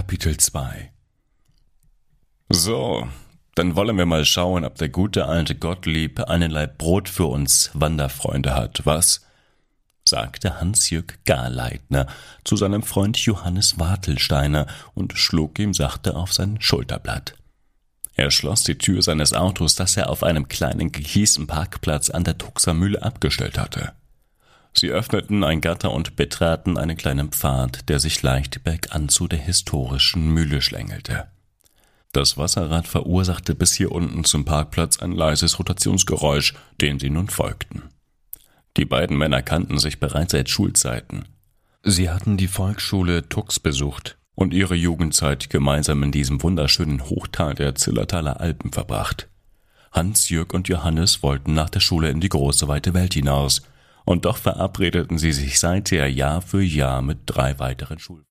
Kapitel 2 So, dann wollen wir mal schauen, ob der gute alte Gottlieb einen Laib Brot für uns Wanderfreunde hat, was? Sagte Hans-Jürg Garleitner zu seinem Freund Johannes Wartelsteiner und schlug ihm sachte auf sein Schulterblatt. Er schloss die Tür seines Autos, das er auf einem kleinen Kiesparkplatz an der Tuxer Mühle abgestellt hatte. Sie öffneten ein Gatter und betraten einen kleinen Pfad, der sich leicht bergan zu der historischen Mühle schlängelte. Das Wasserrad verursachte bis hier unten zum Parkplatz ein leises Rotationsgeräusch, dem sie nun folgten. Die beiden Männer kannten sich bereits seit Schulzeiten. Sie hatten die Volksschule Tux besucht und ihre Jugendzeit gemeinsam in diesem wunderschönen Hochtal der Zillertaler Alpen verbracht. Hans-Jürg und Johannes wollten nach der Schule in die große weite Welt hinaus, und doch verabredeten sie sich seither Jahr für Jahr mit 3 weiteren Schulfreunden.